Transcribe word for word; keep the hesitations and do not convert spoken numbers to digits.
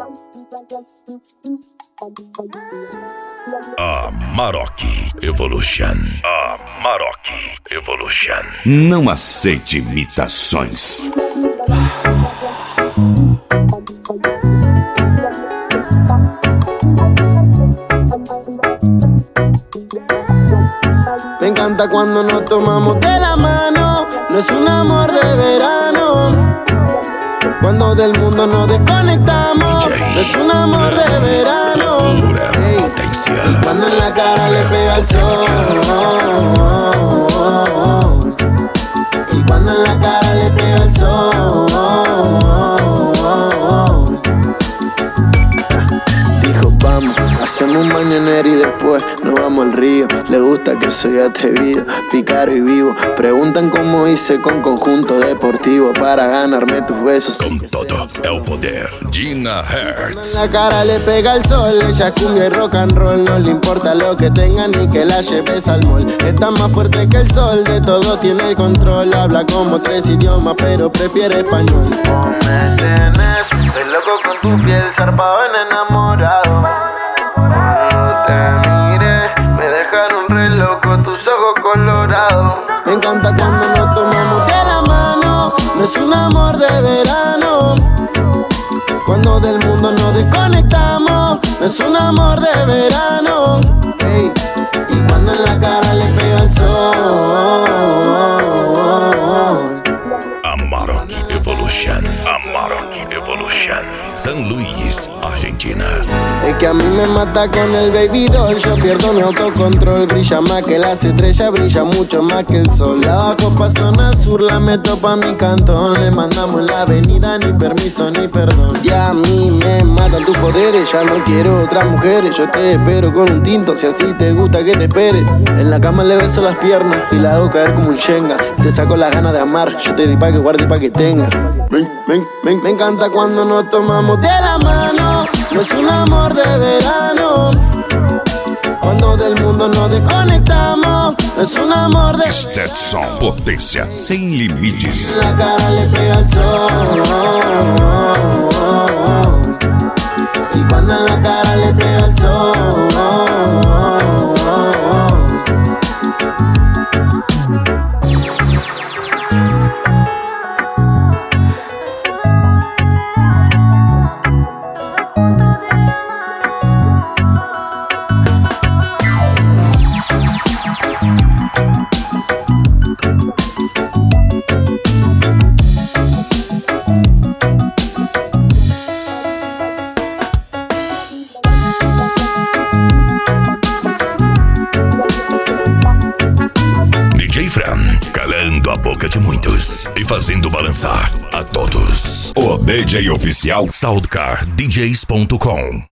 Amarok Evolution. Amarok Evolution. Não aceite imitações. Me encanta cuando nos tomamos de la mano, no es un amor de verano. Cuando del mundo nos desconectamos, no es un amor de verano. Ey, potencial. cuando en la cara le pega el sol, y cuando en la cara le pega el sol. Dijo vamos, hacemos un mañanero y después nos vamos al río. Le gusta que soy atrevido, picaro y vivo. Preguntan cómo hice con conjunto deportivo para ganarme tus besos. Com todo é o poder. Gina Hertz. En la cara le pega el sol, ella es cumbia y rock and roll. No le importa lo que tenga ni que la lleves al mall. Está más fuerte que el sol, de todo tiene el control. Habla como tres idiomas pero prefiere español. Oh, me tenés, estoy loco con tu piel, zarpado en enamorado. Cuando te miré, me dejaron re loco tus ojos colorados. Me encanta cuando nos tomamos de la mano, no es un amor de verano. Cuando del mundo nos desconectamos, no es un amor de verano. Ey, y cuando en la cara le pega el sol. Amarok Evolution. Amarok Evolution. San Luis, Argentina. Es que a mí me mata con el baby doll. Yo pierdo mi autocontrol. Brilla más que las estrellas, brilla mucho más que el sol. La bajo pa' zona sur, la meto pa' mi cantón. Le mandamos en la avenida, ni permiso ni perdón. Y a mí me matan tus poderes. Ya no quiero otras mujeres. Yo te espero con un tinto, si así te gusta que te espere. En la cama le beso las piernas y la hago caer como un shenga. Te saco las ganas de amar, yo te di pa' que guarde y pa' que tenga. Ven, ven, ven. Me encanta cuando nos tomamos de la mano, no es un amor de verano. Cuando del mundo nos desconectamos, no es un amor de Stetson, potência sem limites. en la cara le pega el sol. Y cuando en la cara le pega el sol. D J Fran, calando a boca de muitos e fazendo balançar a todos. O D J oficial soundcar d js ponto com